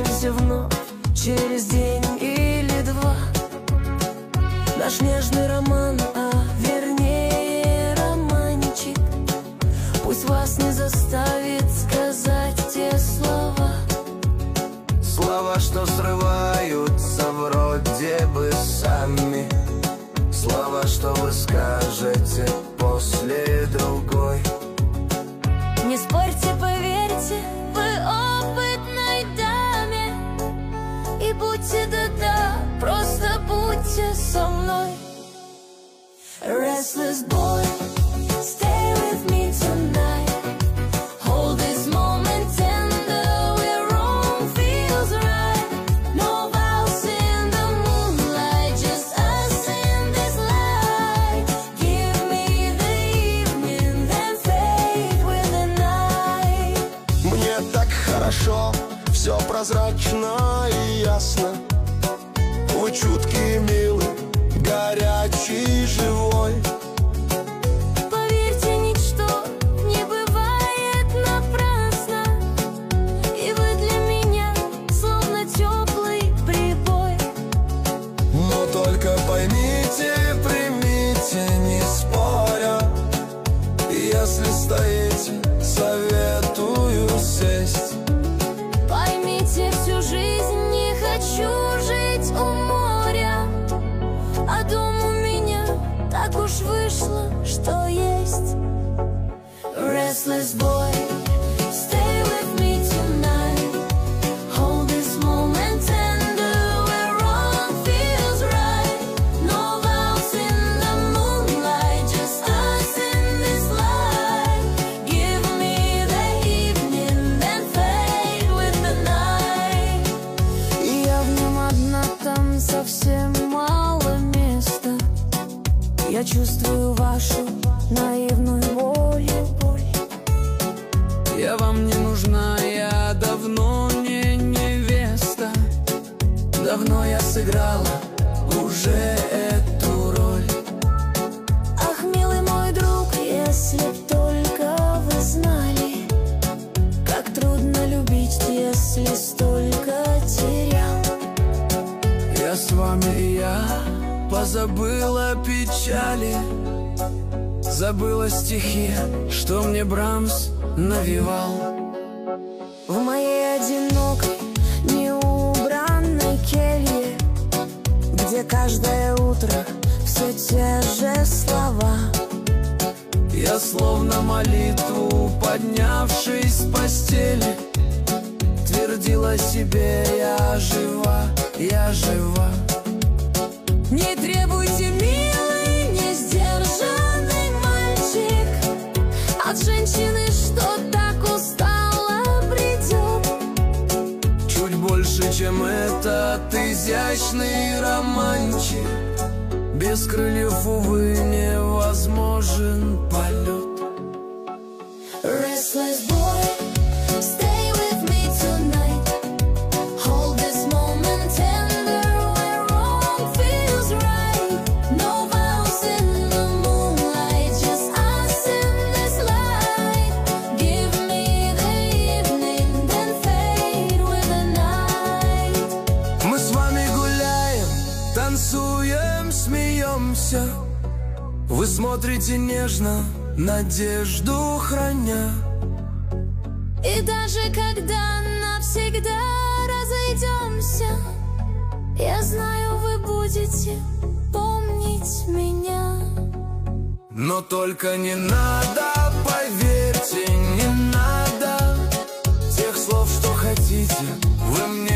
встретимся вновь через день или два. Наш нежный роман, а вернее романчик, пусть вас не заставит сказать те слова. Слова, что срываются вроде бы сами. Слова, что вы скажете после другой. Не спорьте, поверьте, вы опытной даме, и будьте да-да, просто будьте со мной. Restless boy, stay with me tonight. Hold this moment tender, where wrong feels right. No vows in the moonlight, just us in this light. Give me the evening, then fade with the night. Мне так хорошо, все прозрачно и ясно. Вы чуткий, милый, горячий, живой. Поверьте, ничто не бывает напрасно, и вы для меня словно теплый прибой. Но только поймите, примите, не споря. Если стоите, советую сесть. Поймите, всю жизнь не хочу жить у моря, а дом у меня так уж вышло, что есть. Restless boy, stay with me tonight. Hold this moment tender, where wrong feels right. No vows in the moonlight, just us in this light. Give me the evening, then fade with the night. Я в нем одна, там совсем мало места. Я чувствую вашу наивную боль. Я вам не нужна, я давно не невеста. Давно я сыграла уже эту роль. Ах, милый мой друг, если б только вы знали, как трудно любить, если столько терял. Я с вами, и я позабыла печали, забыла стихи, что мне Брамс навевал. В моей одинокой, неубранной келье, где каждое утро все те же слова. Я словно молитву, поднявшись с постели, твердила себе: я жива, я жива. Не требуйте, милый, несдержанный мальчик, от женщины, что так устала, придет. Чуть больше, чем этот изящный романчик. Без крыльев, увы, невозможен полет. Restless boy, stay with me tonight. Hold this moment tender, where wrong feels right. No vows in the moonlight, just us in this light. Give me the evening, then fade with the night. Мы с вами гуляем, танцуем, смеемся. Вы смотрите нежно, надежду храня. И даже когда навсегда разойдемся, я знаю, вы будете помнить меня. Но только не надо, поверьте, не надо тех слов, что хотите вы мне